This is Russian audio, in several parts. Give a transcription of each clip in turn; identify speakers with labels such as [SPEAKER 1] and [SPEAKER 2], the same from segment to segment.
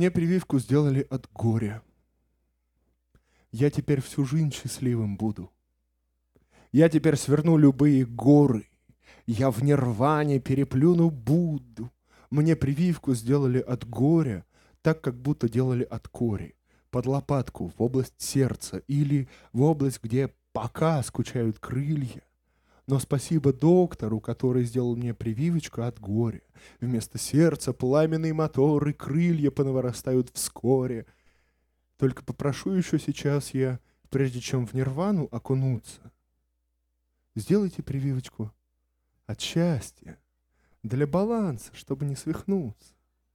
[SPEAKER 1] Мне прививку сделали от горя. Я теперь всю жизнь счастливым буду. Я теперь сверну любые горы. Я в нирване переплюну Будду. Мне прививку сделали от горя, так как будто делали от кори. Под лопатку, в область сердца или в область, где пока скучают крылья. Но спасибо доктору, который сделал мне прививочку от горя. Вместо сердца пламенные моторы, крылья понавырастают вскоре. Только попрошу еще сейчас я, прежде чем в нирвану окунуться, сделайте прививочку от счастья, для баланса, чтобы не свихнуться.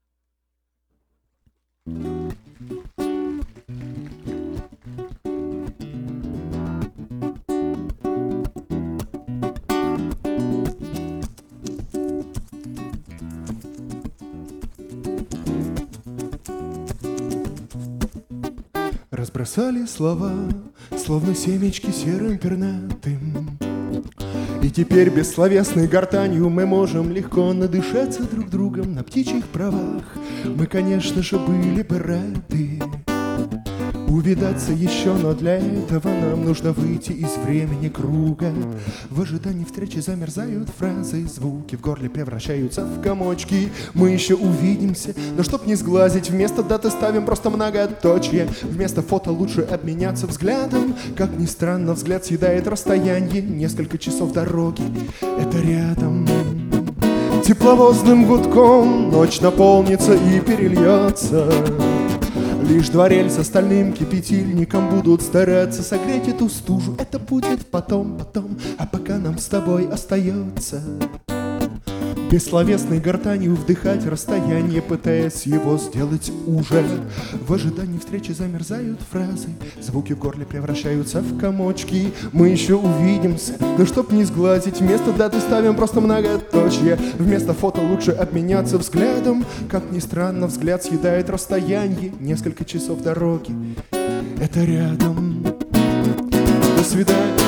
[SPEAKER 1] Разбросали слова, словно семечки серым пернатым. И теперь бессловесной гортанью мы можем легко надышаться друг другом на птичьих правах. Мы, конечно же, были бы рады увидаться еще, но для этого нам нужно выйти из времени круга. В ожидании встречи замерзают фразы, звуки в горле превращаются в комочки. Мы еще увидимся, но чтоб не сглазить, вместо даты ставим просто многоточие. Вместо фото лучше обменяться взглядом. Как ни странно, взгляд съедает расстояние. Несколько часов дороги — это рядом. Тепловозным гудком ночь наполнится и перельется. Лишь два рельса стальным кипятильником будут стараться согреть эту стужу. Это будет потом, а пока нам с тобой остается бессловесной гортанью вдыхать расстояние, пытаясь его сделать уже. В ожидании встречи замерзают фразы, звуки в горле превращаются в комочки. Мы еще увидимся, но чтоб не сглазить, вместо даты ставим просто многоточие. Вместо фото лучше обменяться взглядом. Как ни странно, взгляд съедает расстояние. Несколько часов дороги — это рядом. До свидания.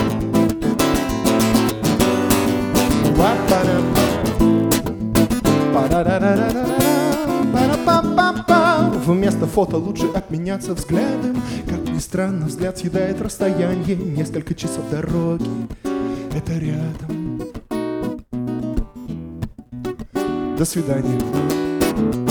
[SPEAKER 1] Вместо фото лучше обменяться взглядом. Как ни странно, взгляд съедает расстояние. Несколько часов дороги — это рядом. До свидания.